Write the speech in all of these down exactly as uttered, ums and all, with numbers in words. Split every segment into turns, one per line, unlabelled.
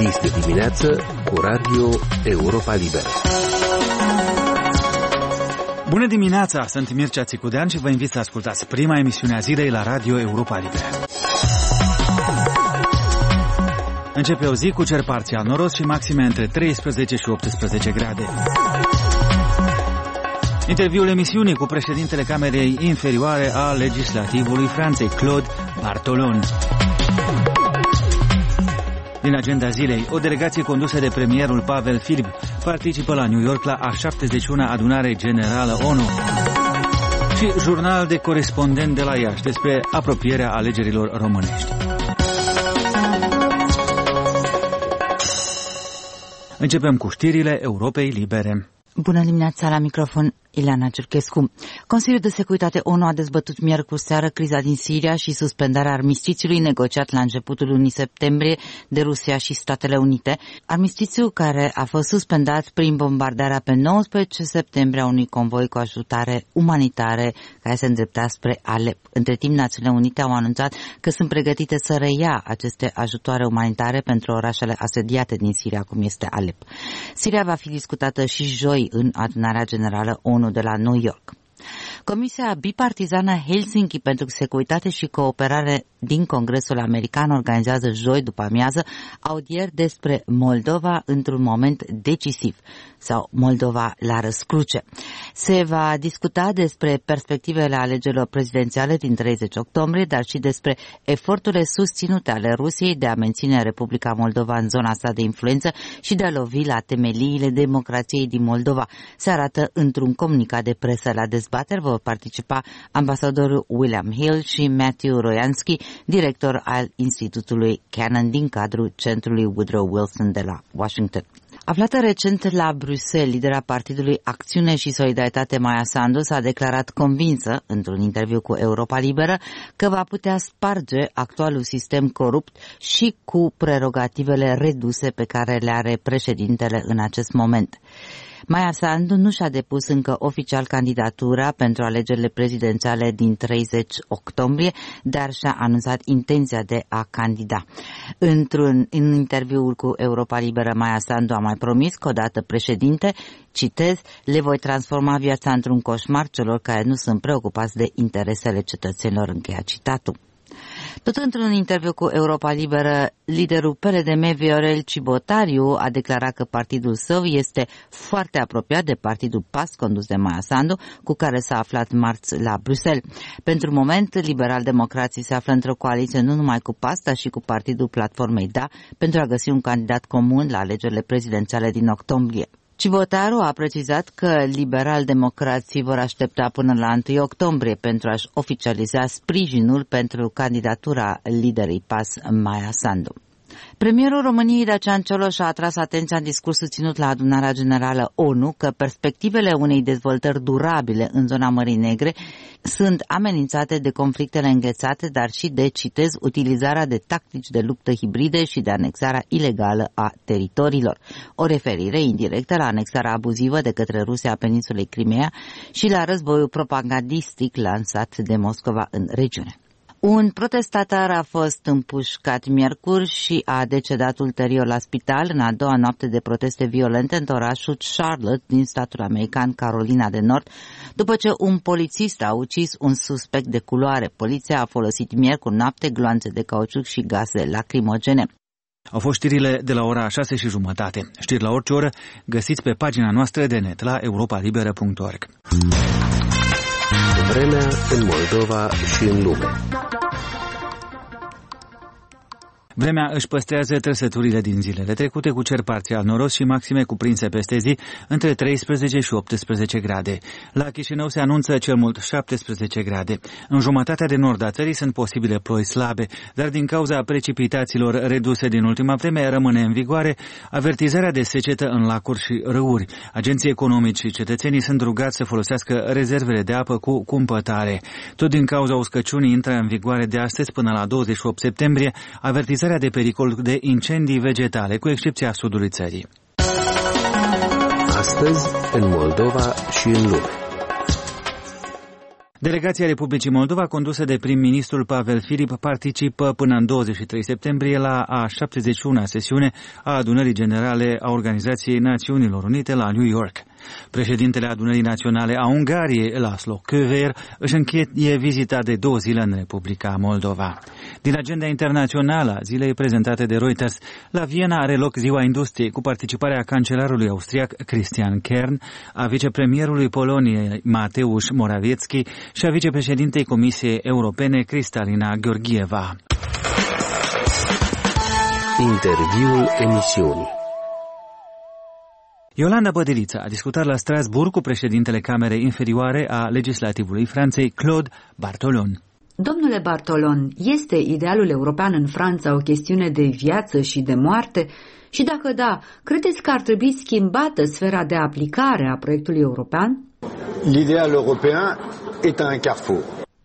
Este dimineață cu Radio Europa Liberă.
Bună dimineața, sunt Mircea Țicudean și vă invit să ascultați prima emisiune a zilei la Radio Europa Liberă. Începe o zi cu cer parțial noros și maxime între treisprezece și optsprezece grade. Interviul emisiunii cu președintele Camerei Inferioare a Legislativului Franței, Claude Bartolone. Din agenda zilei, o delegație condusă de premierul Pavel Filip participă la New York la a șaptezeci și una adunare generală ONU. Și jurnal de corespondent de la Iași despre apropierea alegerilor românești. Începem cu știrile Europei Libere.
Bună dimineața, la microfon Ileana Cerchescu. Consiliul de Securitate ONU a dezbătut miercuri seară criza din Siria și suspendarea armistițiului negociat la începutul lunii septembrie de Rusia și Statele Unite. Armistițiu care a fost suspendat prin bombardarea pe nouăsprezece septembrie a unui convoi cu ajutare umanitare care se îndrepta spre Alep. Între timp, Națiunile Unite au anunțat că sunt pregătite să reia aceste ajutoare umanitare pentru orașele asediate din Siria, cum este Alep. Siria va fi discutată și joi în adunarea generală ONU de la New York. Comisia bipartizană Helsinki pentru Securitate și Cooperare din Congresul American organizează joi după amiază audieri despre Moldova într-un moment decisiv sau Moldova la răscruce. Se va discuta despre perspectivele alegerilor prezidențiale din treizeci octombrie, dar și despre eforturile susținute ale Rusiei de a menține Republica Moldova în zona sa de influență și de a lovi la temeliile democrației din Moldova. Se arată într-un comunicat de presă. La dezbateri vor participa ambasadorul William Hill și Matthew Royansky, director al Institutului Cannon din cadrul Centrului Woodrow Wilson de la Washington. Aflată recent la Bruxelles, lidera Partidului Acțiune și Solidaritate Maia Sandu s-a declarat convinsă, într-un interviu cu Europa Liberă, că va putea sparge actualul sistem corupt și cu prerogativele reduse pe care le are președintele în acest moment. Maia Sandu nu și-a depus încă oficial candidatura pentru alegerile prezidențiale din treizeci octombrie, dar și-a anunțat intenția de a candida. Într-un în interviul cu Europa Liberă, Maia Sandu a mai promis că odată președinte, citez, le voi transforma viața într-un coșmar celor care nu sunt preocupați de interesele cetățenilor, încheia citatul. Tot într-un interviu cu Europa Liberă, liderul P L D M, Viorel Cibotariu, a declarat că partidul său este foarte apropiat de partidul P A S, condus de Maia Sandu, cu care s-a aflat marți la Bruxelles. Pentru moment, liberal-democrații se află într-o coaliție nu numai cu P A S, dar și cu partidul Platformei Da, pentru a găsi un candidat comun la alegerile prezidențiale din octombrie. Cibotaru a precizat că liberal-democrații vor aștepta până la întâi octombrie pentru a-și oficializa sprijinul pentru candidatura liderei P A S, Maia Sandu. Premierul României, Dacian Cioloș, a atras atenția în discursul ținut la adunarea generală ONU că perspectivele unei dezvoltări durabile în zona Mării Negre sunt amenințate de conflictele înghețate, dar și de, citez, utilizarea de tactici de luptă hibride și de anexarea ilegală a teritoriilor. O referire indirectă la anexarea abuzivă de către Rusia a peninsulei Crimea și la războiul propagandistic lansat de Moscova în regiune. Un protestatar a fost împușcat miercuri și a decedat ulterior la spital în a doua noapte de proteste violente în orașul Charlotte din statul american Carolina de Nord, după ce un polițist a ucis un suspect de culoare. Poliția a folosit miercuri noapte gloanțe de cauciuc și gaze lacrimogene.
Au fost știrile de la ora șase și jumătate. Știri la orice oră găsiți pe pagina noastră de net la europa liberă punct org.
Vremea în Moldova și în lume.
Vremea își păstrează trăsăturile din zilele trecute cu cer parțial noros și maxime cuprinse peste zi între treisprezece și optsprezece grade. La Chișinău se anunță cel mult șaptesprezece grade. În jumătatea de nord a țării sunt posibile ploi slabe, dar din cauza precipitațiilor reduse din ultima vreme rămâne în vigoare avertizarea de secetă în lacuri și râuri. Agenții economici și cetățenii sunt rugați să folosească rezervele de apă cu cumpătare. Tot din cauza uscăciunii intră în vigoare de astăzi până la douăzeci și opt septembrie avertizarea de pericol de incendii vegetale, cu excepția sudului țării.
Astăzi, în Moldova și în lume.
Delegația Republicii Moldova, condusă de prim-ministrul Pavel Filip, participă până în douăzeci și trei septembrie la a șaptezeci și una sesiune a Adunării Generale a Organizației Națiunilor Unite la New York. Președintele Adunării Naționale a Ungariei, Laszlo Kövér, își încheie vizita de două zile în Republica Moldova. Din agenda internațională a zilei prezentate de Reuters, la Viena are loc Ziua Industriei, cu participarea cancelarului austriac Christian Kern, a vicepremierului Poloniei Mateusz Morawiecki și a vicepreședintei Comisiei Europene Kristalina Georgieva.
Interviul emisiunii.
Iolanda Bădeliță a discutat la Strasbourg cu președintele Camerei Inferioare a Legislativului Franței, Claude Bartolon.
Domnule Bartolon, este idealul european în Franța o chestiune de viață și de moarte? Și dacă da, credeți că ar trebui schimbată sfera de aplicare a proiectului european?
L'idéal européen est un carrefour.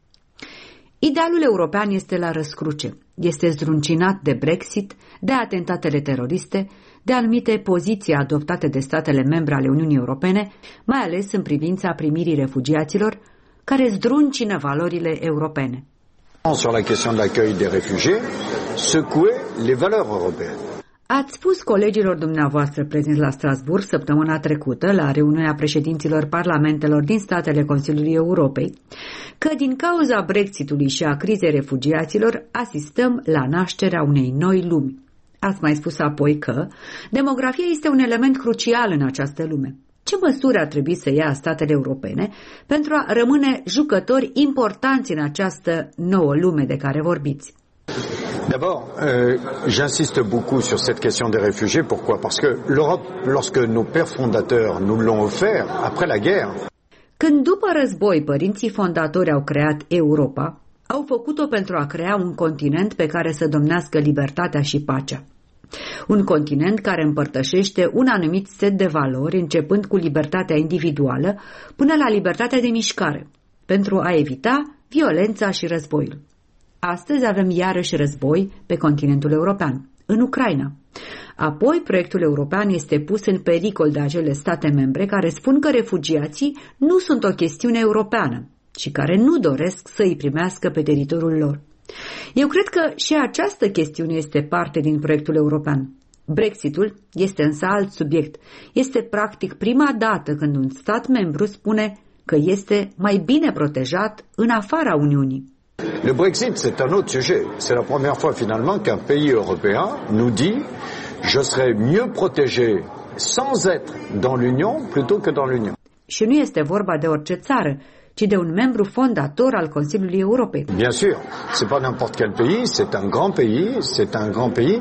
Idealul european este la răscruce. Este zdruncinat de Brexit, de atentatele teroriste, de anumite poziții adoptate de statele membre ale Uniunii Europene, mai ales în privința primirii refugiaților, care zdruncină valorile europene.
Sur la question de l'accueil des réfugiés, secouer les valeurs européennes.
Ați spus colegilor dumneavoastră prezenți la Strasbourg săptămâna trecută, la reuniunea președinților parlamentelor din statele Consiliului Europei, că din cauza Brexitului și a crizei refugiaților asistăm la nașterea unei noi lumi. Ați mai spus apoi că demografia este un element crucial în această lume. Ce măsuri ar trebui să ia statele europene pentru a rămâne jucători importanți în această nouă lume de care vorbiți?
D'abord, euh, j'insiste beaucoup sur cette question des réfugiés. Pourquoi? Parce que l'Europe, lorsque nos pères fondateurs nous l'ont offert après la guerre.
Când după război părinții fondatori au creat Europa, au făcut-o pentru a crea un continent pe care să domnească libertatea și pacea. Un continent care împărtășește un anumit set de valori, începând cu libertatea individuală până la libertatea de mișcare, pentru a evita violența și războiul. Astăzi avem iarăși război pe continentul european, în Ucraina. Apoi, proiectul european este pus în pericol de acele state membre care spun că refugiații nu sunt o chestiune europeană și care nu doresc să îi primească pe teritoriul lor. Eu cred că și această chestiune este parte din proiectul european. Brexitul este însă alt subiect. Este practic prima dată când un stat membru spune că este mai bine protejat în afara Uniunii.
Le Brexit, c'est un autre sujet. C'est la première fois finalement qu'un pays européen nous dit je serai mieux protégé sans être dans l'Union plutôt que dans l'Union.
Și nu este vorba de orice țară, ci de un membru fondator al Consiliului Europei.
Bien sûr, c'est pas n'importe quel pays, c'est un grand pays, c'est un grand pays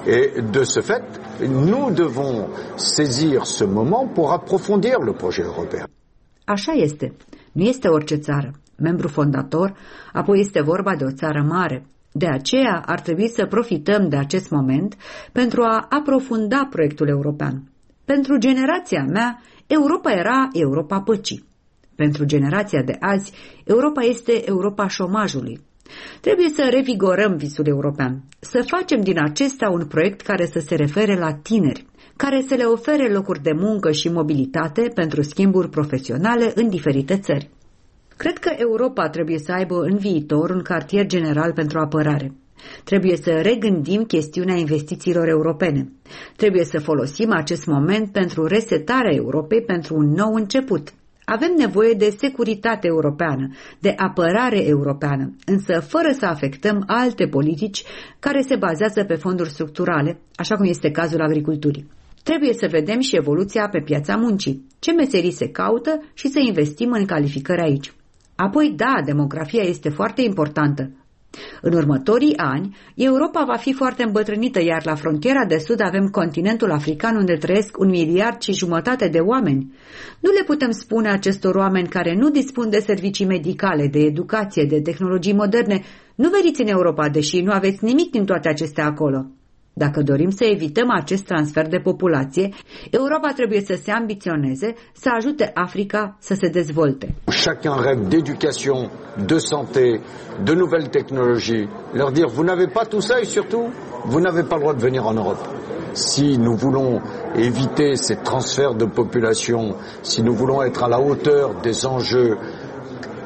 et de ce fait, nous devons saisir ce moment pour approfondir le projet européen.
Așa este. Nu este orice țară, membru fondator, apoi este vorba de o țară mare. De aceea ar trebui să profităm de acest moment pentru a aprofunda proiectul european. Pentru generația mea, Europa era Europa păcii. Pentru generația de azi, Europa este Europa șomajului. Trebuie să revigorăm visul european, să facem din acesta un proiect care să se refere la tineri, care să le ofere locuri de muncă și mobilitate pentru schimburi profesionale în diferite țări. Cred că Europa trebuie să aibă în viitor un cartier general pentru apărare. Trebuie să regândim chestiunea investițiilor europene. Trebuie să folosim acest moment pentru resetarea Europei, pentru un nou început. Avem nevoie de securitate europeană, de apărare europeană, însă fără să afectăm alte politici care se bazează pe fonduri structurale, așa cum este cazul agriculturii. Trebuie să vedem și evoluția pe piața muncii, ce meserii se caută și să investim în calificări aici. Apoi, da, demografia este foarte importantă. În următorii ani, Europa va fi foarte îmbătrânită, iar la frontiera de sud avem continentul african unde trăiesc un miliard și jumătate de oameni. Nu le putem spune acestor oameni care nu dispun de servicii medicale, de educație, de tehnologii moderne, nu veniți în Europa, deși nu aveți nimic din toate acestea acolo. Dacă dorim să evităm acest transfer de populație, Europa trebuie să se ambiționeze, să ajute Africa să se dezvolte.
Chacun rêve d'éducation, de santé, de nouvelles technologies. Leur dire, vous n'avez pas tout ça et surtout, vous n'avez pas le droit de venir en Europe. Si nous voulons éviter ces transferts de population, si nous voulons être à la hauteur des enjeux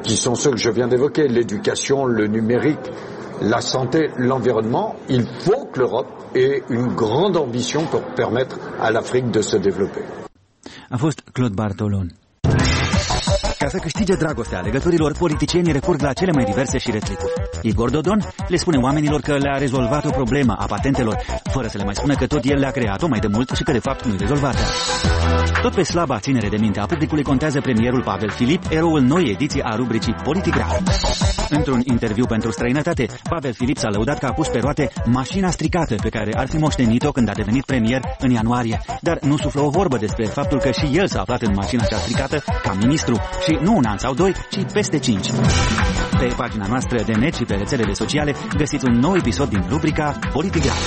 qui sont ceux que je viens d'évoquer, l'éducation, le numérique, la santé, l'environnement. Il faut que l'Europe ait une grande ambition pour permettre à l'Afrique de se développer.
A fost Claude Bartolon. Ca să câștige dragostea alegătorilor, politicienii recurg la cele mai diverse și rețeturi. Igor Dodon le spune oamenilor că le-a rezolvat o problemă a patentelor, fără să le mai spună că tot el le-a creat-o mai de mult și că de fapt nu-i rezolvată. Tot pe slaba ținere de minte a publicului contează premierul Pavel Filip, eroul noii ediții a rubricii Politigraf. Într-un interviu pentru Străinătate, Pavel Filip s-a lăudat că a pus pe roate mașina stricată pe care ar fi moștenit-o când a devenit premier în ianuarie, dar nu suflă o vorbă despre faptul că și el s-a aflat în mașina cea stricată ca ministru și nu un an sau doi, ci peste cinci. Pe pagina noastră de net și pe rețelele sociale găsiți un nou episod din rubrica Politigraf.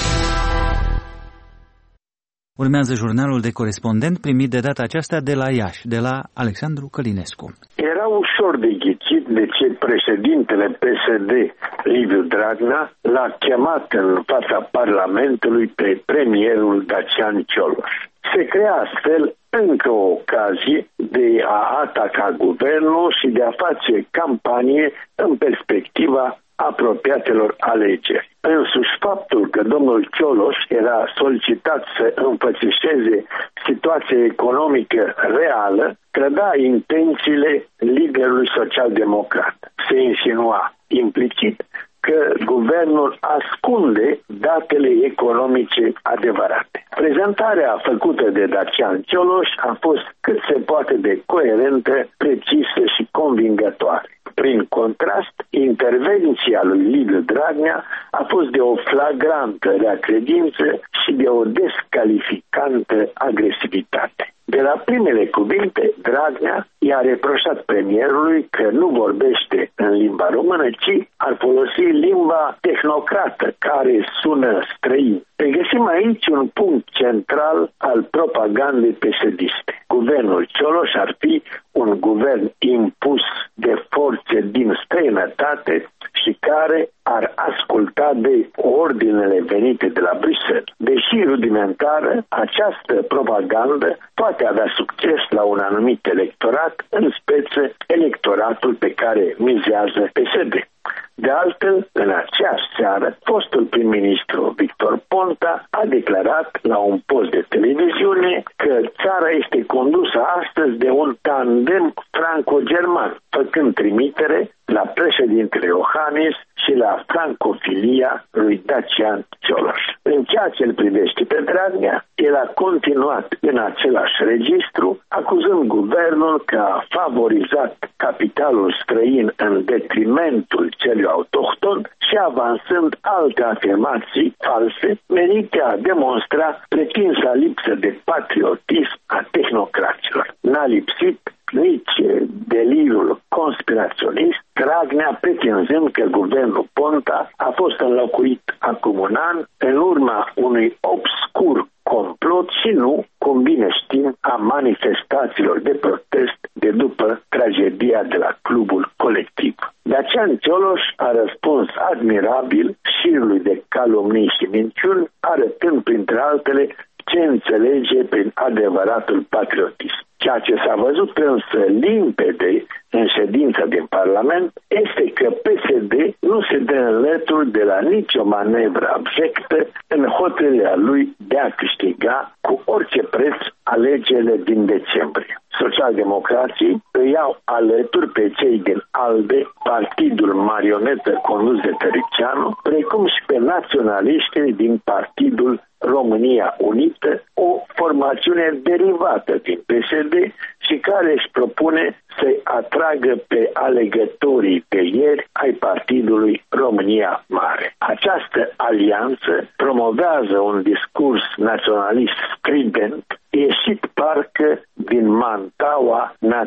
Urmează jurnalul de corespondent primit de data aceasta de la Iași, de la Alexandru Călinescu.
Era ușor de ghicit de ce președintele P S D, Liviu Dragnea, l-a chemat în fața Parlamentului pe premierul Dacian Cioloș. Se crea astfel încă o ocazie de a ataca guvernul și de a face campanie în perspectiva apropiatelor alegeri. Însuși faptul că domnul Cioloș era solicitat să înfățișeze situația economică reală trăda intențiile liderului social-democrat. Se insinua implicit că guvernul ascunde datele economice adevărate. Prezentarea făcută de Dacian Cioloș a fost cât se poate de coerentă, precisă și convingătoare. Prin contrast, intervenția lui Liviu Dragnea a fost de o flagrantă reacredință și de o descalificantă agresivitate. De la primele cuvinte, Dragnea i-a reproșat premierului că nu vorbește în limba română, ci ar folosi limba tehnocrată, care sună străin. Regăsim aici un punct central al propagandei pesediste. Guvernul Cioloș ar fi un guvern impus de forțe din străinătate și care ar asculta de ordinele venite de la Bruxelles. Deși rudimentară, această propagandă poate avea succes la un anumit electorat, în speță electoratul pe care mizează P S D. De altfel, în aceeași seară, fostul prim-ministru Victor Ponta a declarat la un post de televiziune că țara este condusă astăzi de un tandem franco-german, făcând trimitere la președintele Iohannis și la francofilia lui Dacian Cioloș. În ceea ce îl privește pe Dragnea, el a continuat în același registru, acuzând guvernul că a favorizat capitalul străin în detrimentul celui autohton și avansând alte afirmații false menite a demonstra pretinsa lipsă de patriotism a tehnocraților. N-a lipsit nici delirul conspiraționist, Dragnea pretinzând că guvernul Ponta a fost înlocuit acum un an în urma unui obscur complot și nu, cum bine știm, a manifestațiilor de protest de după tragedia de la clubul colectiv. Dacian Cioloș a răspuns admirabil șirului de calomnii și minciuni, arătând printre altele ce înțelege prin adevăratul patriotism. Ceea ce s-a văzut însă limpede în ședința din Parlament este că P S D nu se dă înlături de la nicio manevră abjectă în hotărârea lui de a câștiga cu orice preț alegerile din decembrie. Socialdemocrații îi iau alături pe cei din ALDE, partidul marionetă condus de Tăricianu, precum și pe naționaliștii din partidul România Unită, o formațiune derivată din P S D și care își propune să-i atragă pe alegătorii de ieri ai partidului România Mare. Această alianță promovează un discurs naționalist strident, ieșit parcă din mantaua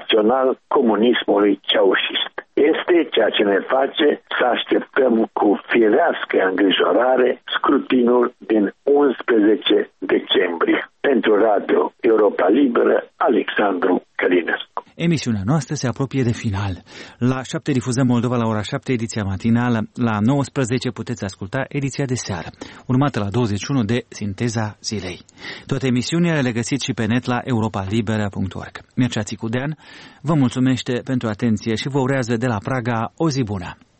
național-comunismului ceaușist. Este ceea ce ne face să așteptăm cu firească îngrijorare scrutinul din unsprezece decembrie. Pentru Radio Europa Liberă, Alexandru Călinescu.
emisiunea noastră se apropie de final. La șapte difuzăm Moldova la ora șapte, ediția matinală. La nouăsprezece puteți asculta ediția de seară, urmată la douăzeci și unu de Sinteza Zilei. Toate emisiunile le găsiți și pe net la europa liberă punct org. Mircea Țicudean vă mulțumește pentru atenție și vă urează de la Praga o zi bună.